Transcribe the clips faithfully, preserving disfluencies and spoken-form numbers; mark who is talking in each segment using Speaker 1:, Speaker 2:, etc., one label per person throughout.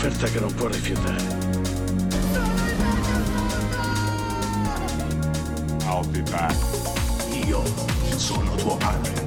Speaker 1: un'offerta che non può rifiutare.
Speaker 2: I'll be back.
Speaker 1: Io sono tuo padre.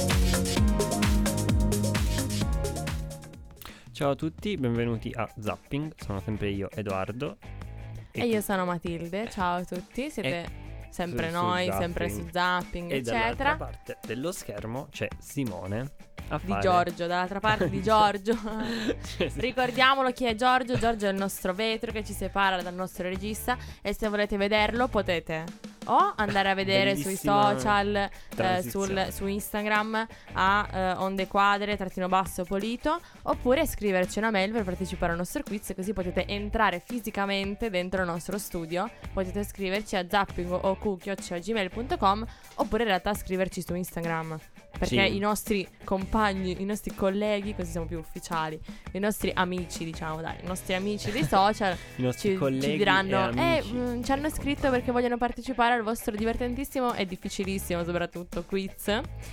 Speaker 3: Ciao a tutti, benvenuti a Zapping, sono sempre io, Edoardo.
Speaker 4: E io sono Matilde, ciao a tutti, siete sempre
Speaker 3: su-
Speaker 4: noi,
Speaker 3: su
Speaker 4: sempre
Speaker 3: Zapping.
Speaker 4: su Zapping,
Speaker 3: E dall'altra
Speaker 4: eccetera.
Speaker 3: parte dello schermo c'è Simone a
Speaker 4: Di
Speaker 3: fare...
Speaker 4: Giorgio, dall'altra parte di Giorgio.
Speaker 3: Cioè, sì.
Speaker 4: Ricordiamolo chi è Giorgio. Giorgio è il nostro vetro che ci separa dal nostro regista. E se volete vederlo potete o andare a vedere sui
Speaker 3: Bellissima
Speaker 4: social, eh,
Speaker 3: transizione.
Speaker 4: sul, su Instagram a eh, onde quadre trattino basso polito, oppure scriverci una mail per partecipare al nostro quiz, così potete entrare fisicamente dentro il nostro studio. Potete scriverci a zapping o q chiocciola gmail punto com, oppure in realtà scriverci su Instagram, perché
Speaker 3: Sì.
Speaker 4: i nostri compagni, i nostri colleghi, così siamo più ufficiali, i nostri amici, diciamo, dai, i nostri amici dei social
Speaker 3: I nostri
Speaker 4: ci,
Speaker 3: colleghi
Speaker 4: ci diranno
Speaker 3: e
Speaker 4: eh,
Speaker 3: amici.
Speaker 4: mh, ci hanno scritto perché vogliono partecipare al vostro divertentissimo e difficilissimo soprattutto quiz.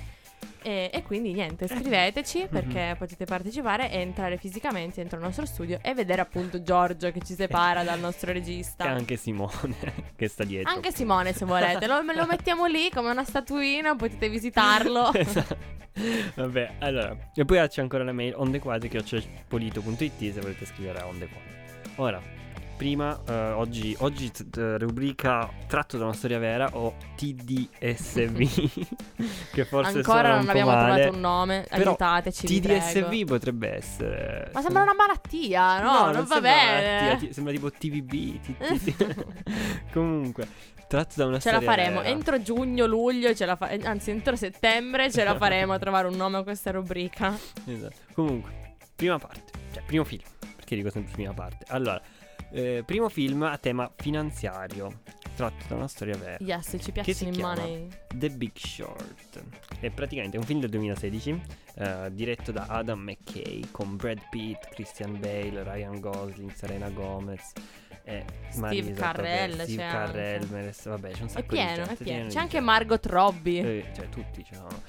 Speaker 4: E, e quindi niente, scriveteci perché potete partecipare e entrare fisicamente dentro il nostro studio e vedere appunto Giorgio che ci separa dal nostro regista.
Speaker 3: E anche Simone che sta dietro.
Speaker 4: Anche Simone, se volete, lo, lo mettiamo lì come una statuina, potete visitarlo.
Speaker 3: Esatto. Vabbè, allora, e poi c'è ancora la mail ondequadri chiocciola polito punto it se volete scrivere a ondequadri. Ora, prima, eh, oggi, oggi t- t- rubrica tratto da una storia vera o T D S V che forse
Speaker 4: Ancora
Speaker 3: suona
Speaker 4: non
Speaker 3: un po'
Speaker 4: abbiamo
Speaker 3: male,
Speaker 4: trovato un nome,
Speaker 3: però
Speaker 4: aiutateci, vi
Speaker 3: T D S V
Speaker 4: prego.
Speaker 3: potrebbe essere.
Speaker 4: Ma sembra una malattia, no? non va
Speaker 3: sembra
Speaker 4: bene.
Speaker 3: malattia, ti- sembra tipo T V B. T- T- Comunque, tratto da una
Speaker 4: Ce la
Speaker 3: storia
Speaker 4: faremo
Speaker 3: vera.
Speaker 4: entro giugno, luglio, ce la fa- eh, anzi entro settembre ce la faremo a trovare un nome a questa rubrica.
Speaker 3: Esatto. Comunque, prima parte, cioè primo film, perché dico sempre prima parte. Allora, eh, primo film a tema finanziario, tratto da una storia vera,
Speaker 4: Yes, ci
Speaker 3: che si
Speaker 4: piacciono i
Speaker 3: chiama
Speaker 4: money.
Speaker 3: The Big Short. È praticamente un film del duemilasedici, eh, diretto da Adam McKay, con Brad Pitt, Christian Bale, Ryan Gosling, Selena Gomez e
Speaker 4: Steve
Speaker 3: Marisa
Speaker 4: Carrell,
Speaker 3: Tomei, Steve
Speaker 4: c'è
Speaker 3: Carrell,
Speaker 4: anche.
Speaker 3: Meres- vabbè, c'è un
Speaker 4: È
Speaker 3: sacco
Speaker 4: pieno,
Speaker 3: di
Speaker 4: è
Speaker 3: gente,
Speaker 4: pieno.
Speaker 3: di
Speaker 4: C'è anche
Speaker 3: gente.
Speaker 4: Margot Robbie.
Speaker 3: Eh, cioè tutti ci sono.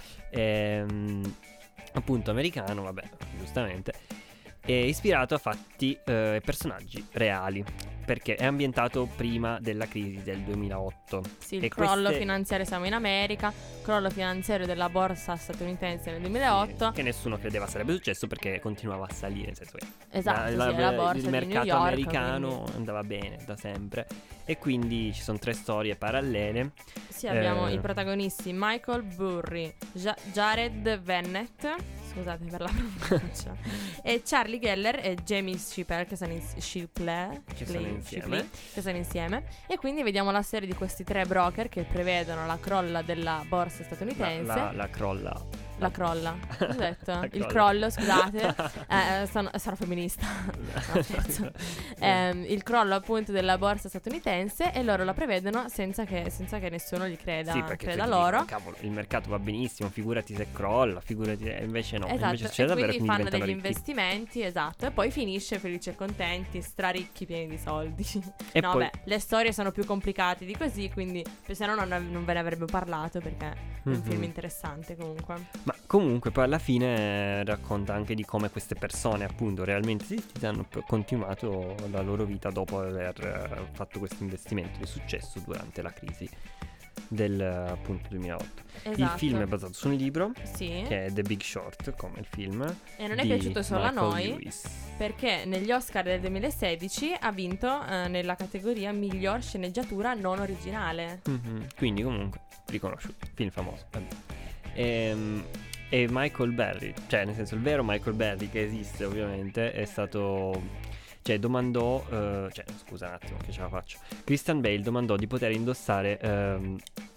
Speaker 3: Ehm, appunto americano, vabbè, giustamente. È ispirato a fatti e eh, personaggi reali, perché è ambientato prima della crisi del duemilaotto.
Speaker 4: Sì, il
Speaker 3: E
Speaker 4: crollo
Speaker 3: queste-
Speaker 4: finanziario, siamo in America, crollo finanziario della borsa statunitense nel duemilaotto.
Speaker 3: Che nessuno credeva sarebbe successo perché continuava a salire, nel senso che
Speaker 4: Esatto,
Speaker 3: la-
Speaker 4: sì,
Speaker 3: la-
Speaker 4: è la borsa
Speaker 3: il
Speaker 4: di
Speaker 3: mercato
Speaker 4: New York,
Speaker 3: americano
Speaker 4: quindi-
Speaker 3: andava bene da sempre. E quindi ci sono tre storie parallele.
Speaker 4: Sì, abbiamo
Speaker 3: Eh.
Speaker 4: i protagonisti Michael Burry, Ja- Jared Bennett, scusate per la pronuncia, e Charlie Geller e Jamie Shipler che sono, in- Shipler,
Speaker 3: Che sono
Speaker 4: Shipler,
Speaker 3: insieme.
Speaker 4: che sono insieme. E quindi vediamo la storia di questi tre broker che prevedono la crolla della borsa
Speaker 3: La,
Speaker 4: statunitense.
Speaker 3: la, la crolla.
Speaker 4: La crolla, cosa ho detto?
Speaker 3: La
Speaker 4: Il
Speaker 3: crolla.
Speaker 4: crollo, scusate. eh, sono, sono femminista. No, scherzo. Ehm, il crollo appunto della borsa statunitense, e loro la prevedono senza che, senza che nessuno gli creda,
Speaker 3: Sì, perché
Speaker 4: creda
Speaker 3: tutti dicono,
Speaker 4: loro.
Speaker 3: cavolo, il mercato va benissimo, figurati se crolla, figurati, e invece no,
Speaker 4: Esatto,
Speaker 3: invece succede
Speaker 4: e
Speaker 3: davvero,
Speaker 4: quindi
Speaker 3: quindi
Speaker 4: fanno
Speaker 3: diventano
Speaker 4: degli
Speaker 3: ricchi.
Speaker 4: investimenti, esatto, e poi finisce felici e contenti, straricchi, pieni di soldi.
Speaker 3: E
Speaker 4: no,
Speaker 3: poi-
Speaker 4: beh, le storie sono più complicate di così, quindi se no non, non ve ne avrebbe parlato, perché è un
Speaker 3: Mhm.
Speaker 4: film interessante comunque.
Speaker 3: Ma comunque poi alla fine eh, racconta anche di come queste persone appunto realmente esistite hanno p- continuato la loro vita dopo aver eh, fatto questo investimento di successo durante la crisi del eh, appunto duemilaotto. Il
Speaker 4: Esatto.
Speaker 3: film è basato su un libro
Speaker 4: Sì,
Speaker 3: che è The Big Short, come il film.
Speaker 4: e non è
Speaker 3: di
Speaker 4: piaciuto solo
Speaker 3: Michael
Speaker 4: a noi,
Speaker 3: Lewis.
Speaker 4: perché negli Oscar del duemilasedici ha vinto eh, nella categoria miglior sceneggiatura non originale.
Speaker 3: Mhm. Quindi comunque riconosciuto, film famoso. vabbè. Ehm, E Michael Berry, cioè nel senso il vero Michael Berry che esiste ovviamente è stato, cioè domandò, eh, cioè scusa un attimo che ce la faccio, Christian Bale domandò di poter indossare ehm,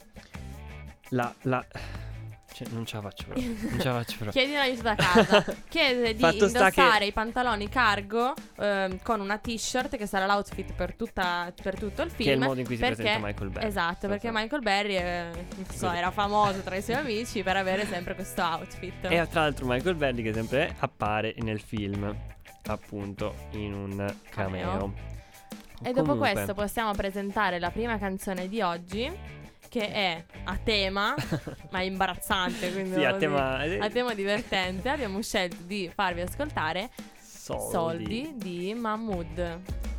Speaker 3: la, la, cioè non ce la faccio però, non ce la faccio però.
Speaker 4: Chiedi un aiuto da casa. Chiede di
Speaker 3: Fatto sta
Speaker 4: indossare
Speaker 3: che-
Speaker 4: i pantaloni cargo ehm, con una t-shirt che sarà l'outfit per, tutta, per tutto il film.
Speaker 3: Che è il modo in cui si
Speaker 4: perché-
Speaker 3: presenta Michael Berry.
Speaker 4: Esatto, perché
Speaker 3: Esatto.
Speaker 4: Michael Berry eh, non so, era famoso tra i suoi amici per avere sempre questo outfit.
Speaker 3: E tra l'altro Michael Berry che sempre appare nel film, appunto in un cameo.
Speaker 4: Cameo. E dopo
Speaker 3: Comunque,
Speaker 4: questo possiamo presentare la prima canzone di oggi, che è a tema, ma è imbarazzante, quindi
Speaker 3: Sì, a
Speaker 4: così,
Speaker 3: tema-
Speaker 4: a tema divertente. Abbiamo scelto di farvi ascoltare
Speaker 3: Soldi,
Speaker 4: Soldi di Mahmood.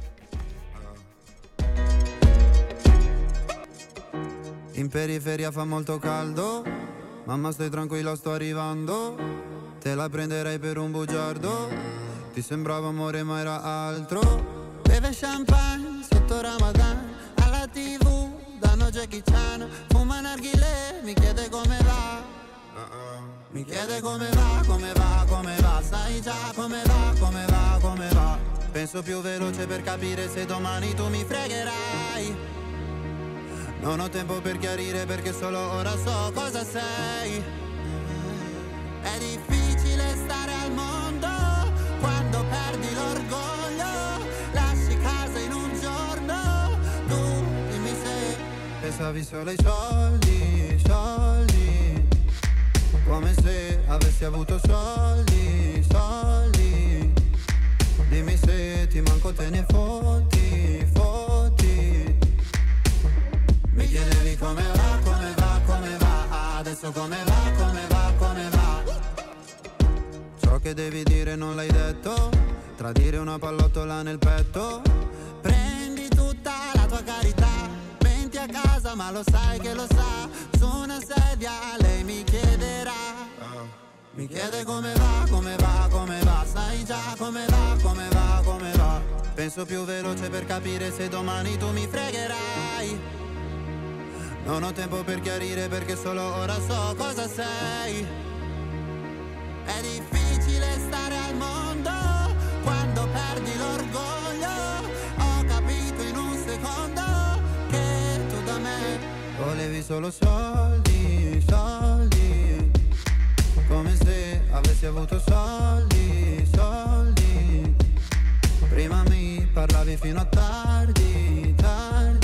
Speaker 2: In periferia fa molto caldo, mamma stai tranquilla sto arrivando, te la prenderei per un bugiardo, ti sembrava amore ma era altro. Beve champagne sotto Ramadan, alla tv danno Jackie Chan, fuma narghilè, mi chiede come va, mi chiede come va, come va, come va, sai già come va, come va, come va. Penso più veloce per capire se domani tu mi fregherai. Non ho tempo per chiarire perché solo ora so cosa sei. È difficile stare al mondo quando perdi l'orgoglio, lasci casa in un giorno, tu dimmi se pensavi solo ai soldi, soldi, come se avessi avuto soldi, soldi, dimmi se ti manco te ne fotti, fotti. Mi chiedevi come va, come va, come va, adesso come va, come va, come va. Ciò che devi dire non l'hai detto, tradire una pallottola nel petto. Prendi tutta la tua carità, menti a casa ma lo sai che lo sa. Su una sedia lei mi chiederà, mi chiede come va, come va, come va. Sai già come va, come va, come va. Penso più veloce per capire se domani tu mi fregherai. Non ho tempo per chiarire perché solo ora so cosa sei. È difficile stare al mondo quando perdi l'orgoglio. Ho capito in un secondo che tu da me volevi solo soldi, soldi, come se avessi avuto soldi, soldi. Prima mi parlavi fino a tardi, tardi.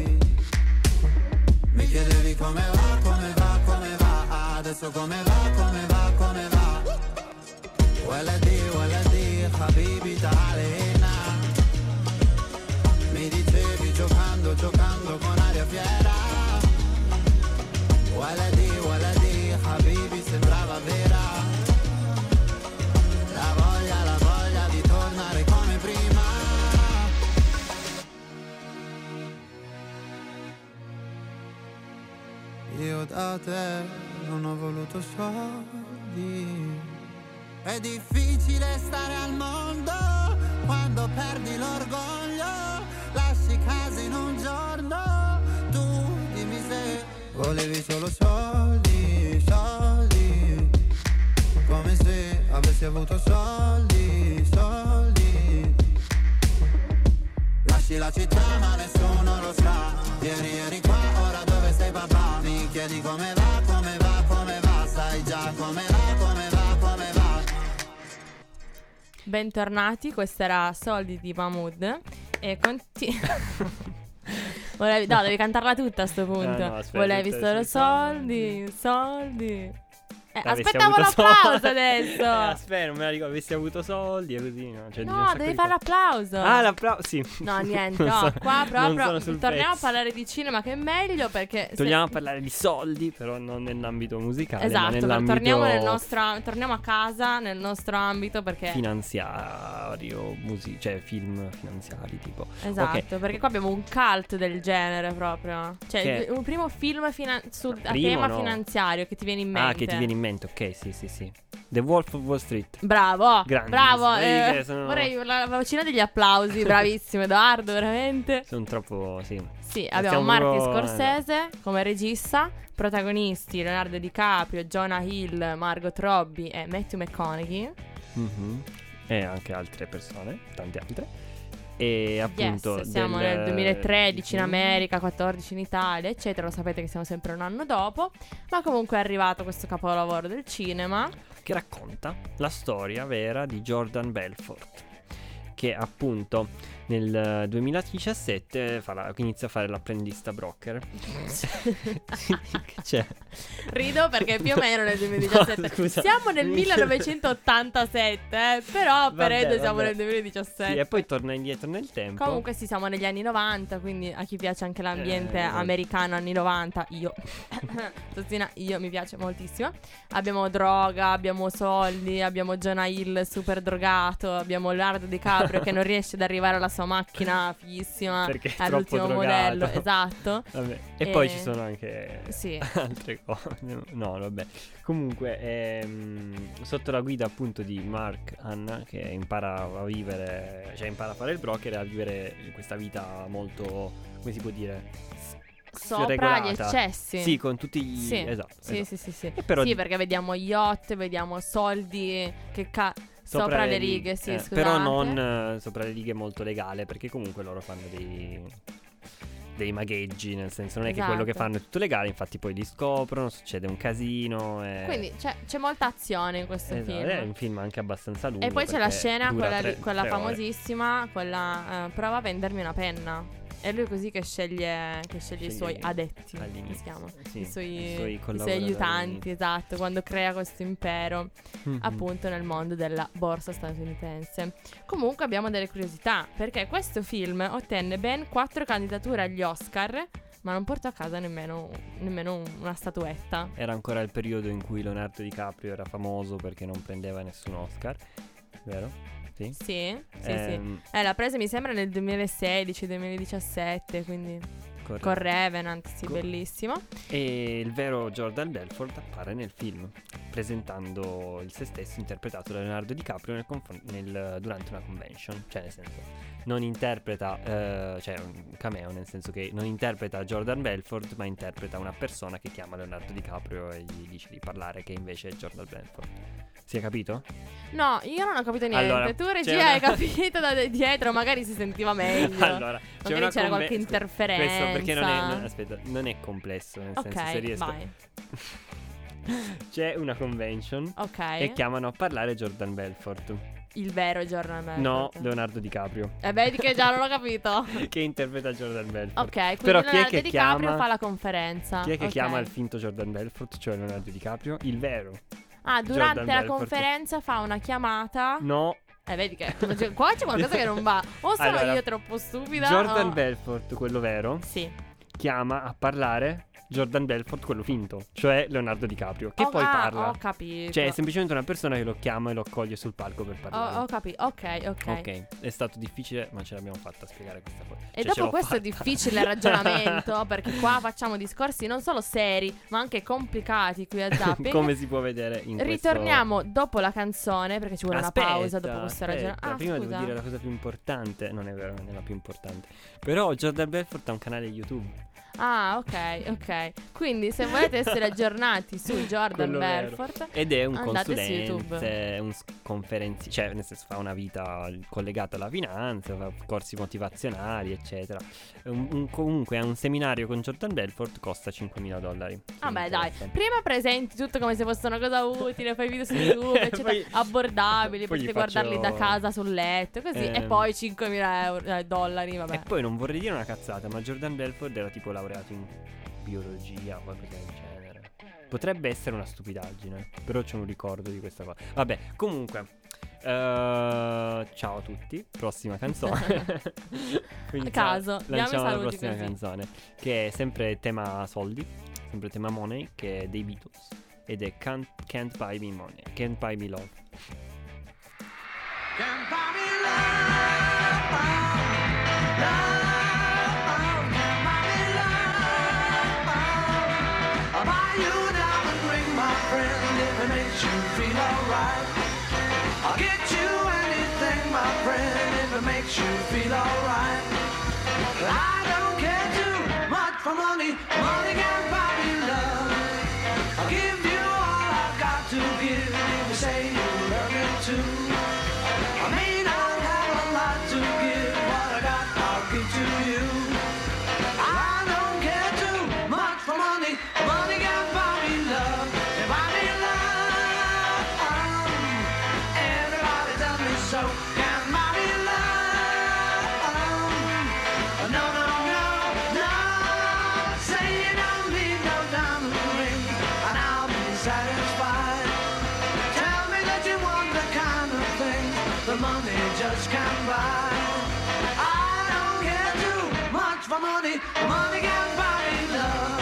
Speaker 2: Mi chiedevi come va, come va, come va, adesso come va, come va, come va. Waladi, waladi, habibi ta'alina. Mi dicevi giocando, giocando con aria fiera. Waladi, waladi, habibi sembrava vera. La voglia, la voglia di tornare come prima. Io da te non ho voluto soldi. È difficile stare al mondo quando perdi l'orgoglio, lasci casa in un giorno, tu dimmi se volevi solo soldi, soldi, come se avessi avuto soldi, soldi. Lasci la città ma nessuno lo sa, ieri eri qua, ora dove sei papà? Mi chiedi come va, come va, come va, sai già come va, come va, come va.
Speaker 4: Bentornati, questo era Soldi di Mahmood. E conti... Volevi... No, devi cantarla tutta a sto punto.
Speaker 3: Ah, no, aspetta,
Speaker 4: Volevi
Speaker 3: aspetta,
Speaker 4: solo
Speaker 3: soldi.
Speaker 4: soldi, soldi. Eh,
Speaker 3: Avessi
Speaker 4: aspettavo
Speaker 3: avuto
Speaker 4: l'applauso
Speaker 3: soldi.
Speaker 4: adesso.
Speaker 3: Eh, aspetta, non me la ricordo. Avessi avuto soldi e così, no? Cioè, un
Speaker 4: No,
Speaker 3: sacco
Speaker 4: devi
Speaker 3: di
Speaker 4: fare
Speaker 3: cose.
Speaker 4: l'applauso.
Speaker 3: Ah, l'applauso, sì.
Speaker 4: No, niente,
Speaker 3: Non
Speaker 4: no,
Speaker 3: so-
Speaker 4: qua
Speaker 3: non
Speaker 4: proprio
Speaker 3: sono sul
Speaker 4: torniamo
Speaker 3: pezzo.
Speaker 4: a parlare di cinema, che è meglio perché se-
Speaker 3: Torniamo a parlare di soldi, però non nell'ambito musicale, ma
Speaker 4: Esatto,
Speaker 3: nell'ambito
Speaker 4: torniamo, nel nostro, torniamo a casa nel nostro ambito perché
Speaker 3: finanziario, musi- cioè film finanziari tipo.
Speaker 4: esatto,
Speaker 3: Ok.
Speaker 4: perché qua abbiamo un cult del genere proprio. Cioè,
Speaker 3: Che-
Speaker 4: il- un primo film fina- sul a
Speaker 3: Primo,
Speaker 4: tema
Speaker 3: no.
Speaker 4: finanziario che ti viene in mente.
Speaker 3: Ah, che ti viene in mente, ok, sì, sì, sì. The Wolf of Wall Street.
Speaker 4: Bravo,
Speaker 3: Grandissimo.
Speaker 4: bravo.
Speaker 3: Vedi
Speaker 4: eh,
Speaker 3: che sono-
Speaker 4: Vorrei la vocina degli applausi. Bravissimo, Edoardo, veramente.
Speaker 3: Sono troppo, sì.
Speaker 4: Sì,
Speaker 3: Stiamo
Speaker 4: abbiamo Martin
Speaker 3: proprio-
Speaker 4: Scorsese come regista. Protagonisti Leonardo DiCaprio, Jonah Hill, Margot Robbie e Matthew McConaughey.
Speaker 3: Mhm. E anche altre persone, tante altre. E appunto
Speaker 4: Yes, siamo
Speaker 3: del-
Speaker 4: nel duemilatredici in
Speaker 3: Mhm.
Speaker 4: America, quattordici in Italia, eccetera. Lo sapete che siamo sempre un anno dopo. Ma comunque è arrivato questo capolavoro del cinema.
Speaker 3: Che racconta la storia vera di Jordan Belfort, che appunto nel duemiladiciassette fa la, inizia a fare l'apprendista broker. Cioè,
Speaker 4: rido perché più o meno nel duemiladiciassette.
Speaker 3: No, scusa.
Speaker 4: Siamo nel millenovecentottantasette, eh, però per
Speaker 3: Vabbè,
Speaker 4: Edo siamo
Speaker 3: vabbè.
Speaker 4: nel duemiladiciassette.
Speaker 3: sì, e poi torna indietro nel tempo.
Speaker 4: Comunque sì, siamo negli anni novanta, quindi a chi piace anche l'ambiente
Speaker 3: Eh,
Speaker 4: americano anni novanta, io Tozina, io mi piace moltissimo. Abbiamo droga, abbiamo soldi, abbiamo Jonah Hill super drogato, abbiamo Leonardo DiCaprio che non riesce ad arrivare alla sua macchina fighissima
Speaker 3: Perché è
Speaker 4: all'ultimo
Speaker 3: troppo drogato.
Speaker 4: modello, esatto.
Speaker 3: Vabbè. E
Speaker 4: E-
Speaker 3: poi ci sono anche
Speaker 4: Sì.
Speaker 3: altre cose. No, vabbè. Comunque, ehm, sotto la guida appunto di Mark Hanna, che impara a vivere, cioè impara a fare il broker e a vivere questa vita molto, come si può dire, s-
Speaker 4: Sopra gli
Speaker 3: sregolata.
Speaker 4: eccessi.
Speaker 3: Sì, con tutti gli...
Speaker 4: Sì.
Speaker 3: Esatto.
Speaker 4: Sì,
Speaker 3: esatto.
Speaker 4: sì, sì, sì.
Speaker 3: E però
Speaker 4: Sì, perché vediamo yacht, vediamo soldi che ca- sopra, le righe, sì,
Speaker 3: eh,
Speaker 4: scusate.
Speaker 3: Però non eh, sopra le righe molto legale, perché comunque loro fanno dei dei magheggi, nel senso non è che quello che
Speaker 4: Esatto.
Speaker 3: fanno è tutto legale, infatti poi li scoprono, succede un casino e...
Speaker 4: Quindi c'è, c'è molta azione in questo
Speaker 3: Esatto,
Speaker 4: film.
Speaker 3: è un film anche abbastanza lungo.
Speaker 4: E poi c'è la
Speaker 3: perché
Speaker 4: scena,
Speaker 3: dura
Speaker 4: quella,
Speaker 3: tre-
Speaker 4: lì- quella
Speaker 3: tre ore.
Speaker 4: famosissima, quella eh, prova a vendermi una penna. È lui così che sceglie, che sceglie i
Speaker 3: Sceglie
Speaker 4: suoi addetti, come
Speaker 3: all'inizio,
Speaker 4: si chiama?
Speaker 3: sì,
Speaker 4: I suoi,
Speaker 3: i suoi
Speaker 4: i suoi
Speaker 3: collaboratori.
Speaker 4: aiutanti, esatto, quando crea questo impero
Speaker 3: Mhm.
Speaker 4: appunto nel mondo della borsa statunitense. Comunque abbiamo delle curiosità, perché questo film ottenne ben quattro candidature agli Oscar, ma non portò a casa nemmeno, nemmeno un- una statuetta.
Speaker 3: Era ancora il periodo in cui Leonardo DiCaprio era famoso perché non prendeva nessun Oscar, vero? Sì.
Speaker 4: Sì, sì,
Speaker 3: Ehm,
Speaker 4: sì. Eh, l'ha presa mi sembra nel duemilasedici duemiladiciassette, quindi
Speaker 3: corretto.
Speaker 4: con Revenant, sì,
Speaker 3: Co-
Speaker 4: bellissimo.
Speaker 3: E il vero Jordan Belfort appare nel film, presentando il se stesso interpretato da Leonardo DiCaprio nel confron- nel- durante una convention. Cioè, nel senso, non interpreta, eh, cioè un cameo, nel senso che non interpreta Jordan Belfort, ma interpreta una persona che chiama Leonardo DiCaprio e gli dice di parlare, che invece è Jordan Belfort. Si è capito?
Speaker 4: No, io non ho capito niente.
Speaker 3: Allora,
Speaker 4: Tu
Speaker 3: c'è
Speaker 4: regia
Speaker 3: una-
Speaker 4: hai capito da de- dietro, magari si sentiva meglio.
Speaker 3: Allora, c'è
Speaker 4: Magari
Speaker 3: una
Speaker 4: c'era
Speaker 3: conve-
Speaker 4: qualche
Speaker 3: scusa,
Speaker 4: interferenza.
Speaker 3: Questo perché non è, non- aspetta, non è complesso, nel senso, se
Speaker 4: Ok,
Speaker 3: riesco.
Speaker 4: vai.
Speaker 3: C'è una convention
Speaker 4: Ok.
Speaker 3: e chiamano a parlare Jordan Belfort.
Speaker 4: Il vero Jordan Belfort.
Speaker 3: No, Leonardo DiCaprio.
Speaker 4: E vedi che già non l'ho capito.
Speaker 3: Che interpreta Jordan Belfort.
Speaker 4: Ok, quindi
Speaker 3: Però chi è
Speaker 4: Leonardo
Speaker 3: che
Speaker 4: DiCaprio
Speaker 3: chiama-
Speaker 4: fa la conferenza.
Speaker 3: Chi è che
Speaker 4: Ok.
Speaker 3: chiama il finto Jordan Belfort, cioè Leonardo DiCaprio? Il vero.
Speaker 4: Ah, durante
Speaker 3: Jordan
Speaker 4: la
Speaker 3: Belfort.
Speaker 4: conferenza fa una chiamata.
Speaker 3: No,
Speaker 4: Eh, vedi che cioè, qua c'è qualcosa che non va. O sono
Speaker 3: Allora,
Speaker 4: io troppo stupida.
Speaker 3: Jordan
Speaker 4: o...
Speaker 3: Belfort, quello vero,
Speaker 4: Sì.
Speaker 3: chiama a parlare Jordan Belfort, quello finto, cioè Leonardo DiCaprio, che
Speaker 4: Ho-
Speaker 3: poi
Speaker 4: ah,
Speaker 3: parla.
Speaker 4: Ho capito.
Speaker 3: Cioè, è semplicemente una persona che lo chiama e lo accoglie sul palco per parlare.
Speaker 4: Ho, ho capito. Ok, ok.
Speaker 3: Ok, è stato difficile, ma ce l'abbiamo fatta a spiegare questa cosa.
Speaker 4: E
Speaker 3: Cioè, ce
Speaker 4: dopo
Speaker 3: l'ho
Speaker 4: questo
Speaker 3: fatta.
Speaker 4: difficile ragionamento, perché qua facciamo discorsi non solo seri, ma anche complicati qui a Zapping.
Speaker 3: Come si può vedere in questo...
Speaker 4: Ritorniamo dopo la canzone, perché ci vuole
Speaker 3: Aspetta,
Speaker 4: una pausa dopo questo
Speaker 3: aspetta,
Speaker 4: ragionamento. Ah,
Speaker 3: prima
Speaker 4: scusa.
Speaker 3: devo dire la cosa più importante. Non è vero, non è la più importante. Però Jordan Belfort ha un canale YouTube.
Speaker 4: Ah, ok, ok. Quindi se volete essere aggiornati su Jordan
Speaker 3: Quello vero.
Speaker 4: Belfort,
Speaker 3: Ed è un
Speaker 4: andate su YouTube.
Speaker 3: consulente, un conferenziere, cioè nel senso fa una vita collegata alla finanza, fa corsi motivazionali, eccetera. Un- un- comunque è un seminario con Jordan Belfort, costa cinquemila dollari. se
Speaker 4: vabbè
Speaker 3: vi
Speaker 4: dai,
Speaker 3: interessa.
Speaker 4: prima presenti tutto come se fosse una cosa utile, fai video su YouTube, eccetera,
Speaker 3: Poi-
Speaker 4: abbordabili,
Speaker 3: poi gli
Speaker 4: potete guardarli
Speaker 3: faccio-
Speaker 4: da casa sul letto, così, e
Speaker 3: Ehm.
Speaker 4: poi cinquemila euro, eh, dollari, vabbè.
Speaker 3: E poi non vorrei dire una cazzata, ma Jordan Belfort era tipo laureato in biologia o qualcosa del genere. Potrebbe essere una stupidaggine, però c'è un ricordo di questa cosa. Vabbè, comunque, eh, ciao a tutti. Prossima canzone. Quindi,
Speaker 4: A caso,
Speaker 3: ciao,
Speaker 4: diamo i
Speaker 3: lanciamo la
Speaker 4: saluti
Speaker 3: prossima
Speaker 4: così.
Speaker 3: canzone, che è sempre tema soldi, sempre tema money, che è dei Beatles. Ed è Can't, Can't Buy Me Money, Can't Buy Me Love.
Speaker 2: Can't buy me love, love, can't buy me love. I'll buy you a diamond ring, my friend, if it makes you feel alright. I'll get you anything, my friend, if it makes you feel alright. I don't care too much for money, money can't buy me love. I'll give you all I've got to give if you say you love me too. I may not have a lot to give, what I got I'll give to you. I don't care too much for money, money can buy me love. If I need love, everybody tell me so. Can buy me love.
Speaker 5: just can't buy. I don't care too much for money. Money can't buy me love.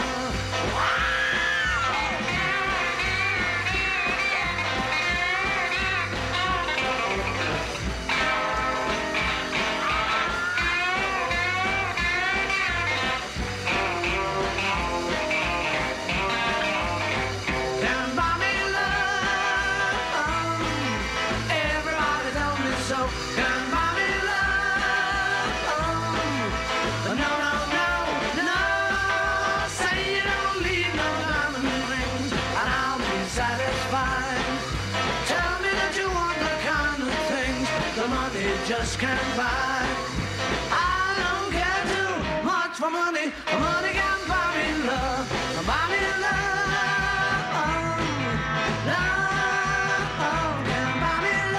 Speaker 5: Just can't buy. I don't care too much for money. Money can't buy me love. Buy me love. Love can buy me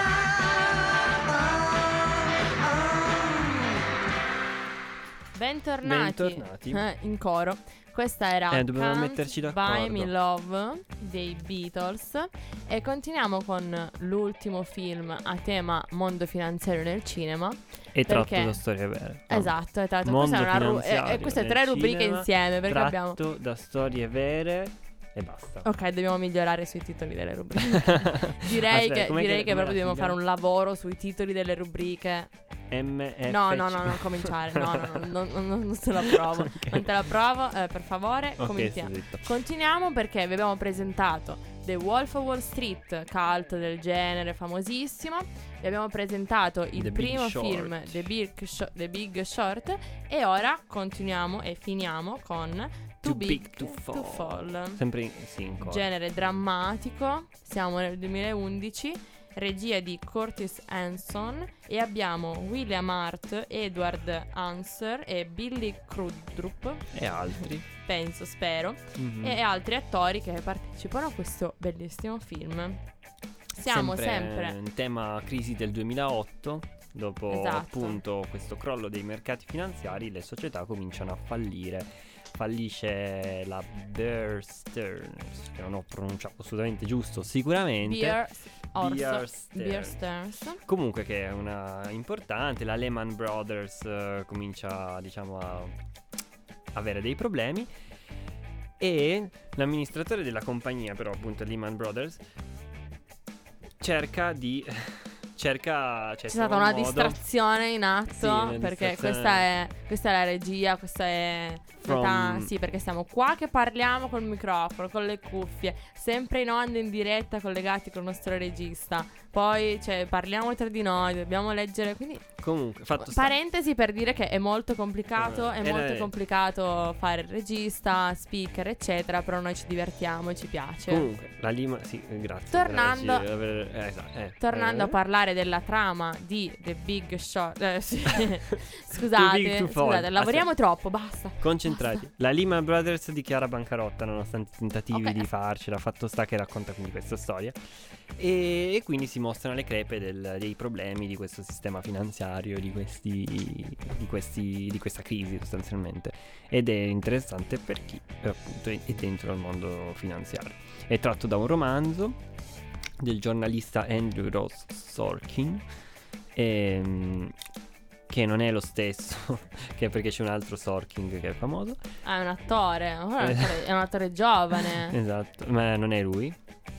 Speaker 5: love.
Speaker 4: Bentornati,
Speaker 3: Bentornati.
Speaker 4: eh, in coro. Questa era
Speaker 3: Eh, dovevamo
Speaker 4: Can't
Speaker 3: metterci
Speaker 4: Buy
Speaker 3: d'accordo.
Speaker 4: Me Love dei Beatles. E continuiamo con l'ultimo film a tema mondo finanziario nel cinema.
Speaker 3: È tratto
Speaker 4: perché-
Speaker 3: da storie vere.
Speaker 4: Esatto, è tratto.
Speaker 3: Mondo
Speaker 4: Questa è una ru-
Speaker 3: finanziario
Speaker 4: e, e queste
Speaker 3: nel
Speaker 4: tre rubriche
Speaker 3: cinema,
Speaker 4: insieme perché abbiamo.
Speaker 3: Tratto da storie vere e basta.
Speaker 4: Ok, dobbiamo migliorare sui titoli delle rubriche. direi
Speaker 3: Aspetta,
Speaker 4: che,
Speaker 3: com'è
Speaker 4: direi che
Speaker 3: com'è
Speaker 4: proprio
Speaker 3: la
Speaker 4: dobbiamo
Speaker 3: sigla?
Speaker 4: fare un lavoro sui titoli delle rubriche.
Speaker 3: M F C.
Speaker 4: No, no, no, non cominciare. No, no, no, non, non, non te la provo.
Speaker 3: Ok.
Speaker 4: Non te la provo, eh, per favore.
Speaker 3: Ok,
Speaker 4: Cominciamo.
Speaker 3: sto zitto.
Speaker 4: Continuiamo perché vi abbiamo presentato The Wolf of Wall Street, cult del genere famosissimo. Vi abbiamo presentato il
Speaker 3: The Big
Speaker 4: primo
Speaker 3: Short.
Speaker 4: film The Big, Sho- The Big Short. E ora continuiamo e finiamo con Too,
Speaker 3: Too Big to Fall.
Speaker 4: Fall.
Speaker 3: Sempre in, sì, in coro.
Speaker 4: Genere drammatico. Siamo nel duemilaundici. Regia di Curtis Hanson. E abbiamo William Hart, Edward Answer e Billy Crudup,
Speaker 3: E altri.
Speaker 4: penso, spero,
Speaker 3: Mhm.
Speaker 4: e altri attori che partecipano a questo bellissimo film. Siamo sempre,
Speaker 3: in tema crisi del duemilaotto. Dopo
Speaker 4: Esatto.
Speaker 3: appunto questo crollo dei mercati finanziari, le società cominciano a fallire. Fallisce la Bear Stearns, che non ho pronunciato assolutamente giusto, sicuramente.
Speaker 4: Bear, Orso,
Speaker 3: Bear Stearns.
Speaker 4: Bear Stearns.
Speaker 3: Comunque che è una importante, la Lehman Brothers eh, comincia diciamo a avere dei problemi e l'amministratore della compagnia, però appunto Lehman Brothers, cerca di cerca cioè,
Speaker 4: C'è stata
Speaker 3: trova
Speaker 4: una
Speaker 3: un modo-
Speaker 4: distrazione in atto,
Speaker 3: Sì, una
Speaker 4: perché
Speaker 3: distrazione.
Speaker 4: questa è, questa è la regia, questa è
Speaker 3: From-
Speaker 4: metà- sì, perché siamo qua che parliamo col microfono, con le cuffie, sempre in onda in diretta collegati col nostro regista. Poi cioè, parliamo tra di noi, dobbiamo leggere, quindi
Speaker 3: Comunque fatto sta-
Speaker 4: parentesi per dire che è molto complicato,
Speaker 3: Eh,
Speaker 4: è
Speaker 3: eh,
Speaker 4: molto
Speaker 3: eh.
Speaker 4: complicato fare il regista, speaker, eccetera, però noi ci divertiamo e ci piace.
Speaker 3: Comunque la Lehman, sì, grazie.
Speaker 4: Tornando-
Speaker 3: grazie, aver- eh, esatto, eh,
Speaker 4: Tornando
Speaker 3: eh.
Speaker 4: a parlare della trama di The Big Short, eh, sì.
Speaker 3: Too big
Speaker 4: scusate,
Speaker 3: to fall.
Speaker 4: scusate, lavoriamo troppo, basta.
Speaker 3: Concentrati.
Speaker 4: Basta.
Speaker 3: La Lehman Brothers dichiara bancarotta nonostante i tentativi
Speaker 4: Ok.
Speaker 3: di farcela. Fatto sta che racconta quindi questa storia. E, e quindi si mostrano le crepe del- dei problemi di questo sistema finanziario, di questi, di questi di questa crisi sostanzialmente. Ed è interessante per chi appunto è è dentro al mondo finanziario. È tratto da un romanzo del giornalista Andrew Ross Sorkin. ehm, che non è lo stesso, che perché c'è un altro Sorkin che è famoso.
Speaker 4: Ah, è un attore, è un attore, è un attore giovane,
Speaker 3: Esatto, ma non è lui.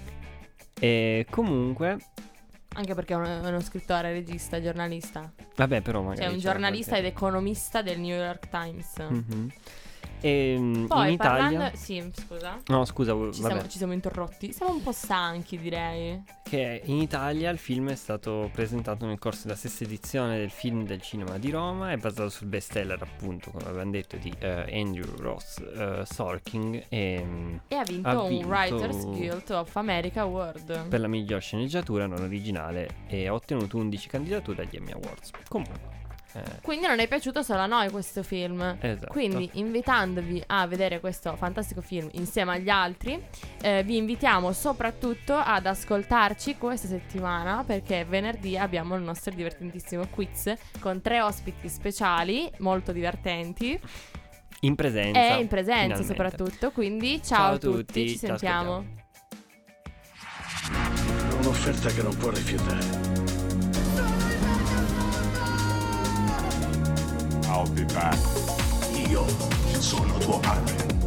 Speaker 3: E comunque,
Speaker 4: anche perché è uno, è uno scrittore, regista, giornalista.
Speaker 3: vabbè, però magari
Speaker 4: Cioè un
Speaker 3: c'è
Speaker 4: giornalista ed
Speaker 3: qualche-
Speaker 4: economista del New York Times.
Speaker 3: Mhm. E, mm,
Speaker 4: Poi
Speaker 3: in
Speaker 4: parlando,
Speaker 3: Italia,
Speaker 4: sì, scusa.
Speaker 3: no, scusa, v-
Speaker 4: Ci
Speaker 3: vabbè,
Speaker 4: siamo, ci siamo interrotti. Siamo un po' stanchi, direi.
Speaker 3: che in Italia il film è stato presentato nel corso della stessa edizione del Film del Cinema di Roma. È basato sul bestseller, appunto, come abbiamo detto, di eh, Andrew Ross eh, Sorkin. E mm,
Speaker 4: E ha vinto,
Speaker 3: Ha
Speaker 4: un
Speaker 3: vinto-
Speaker 4: Writers Guild of America Award.
Speaker 3: per la miglior sceneggiatura non originale e ha ottenuto undici candidature agli Emmy Awards. Comunque, eh,
Speaker 4: Quindi non è piaciuto solo a noi questo film.
Speaker 3: esatto.
Speaker 4: Quindi invitandovi a vedere questo fantastico film insieme agli altri, eh, vi invitiamo soprattutto ad ascoltarci questa settimana, perché venerdì abbiamo il nostro divertentissimo quiz con tre ospiti speciali molto divertenti
Speaker 3: in presenza.
Speaker 4: e in presenza
Speaker 3: finalmente.
Speaker 4: soprattutto. Quindi ciao,
Speaker 3: Ciao
Speaker 4: a
Speaker 3: a
Speaker 4: tutti,
Speaker 3: tutti,
Speaker 4: ci
Speaker 3: ci
Speaker 4: sentiamo.
Speaker 1: Un'offerta che non può rifiutare. I'll be back. Io sono tuo padre.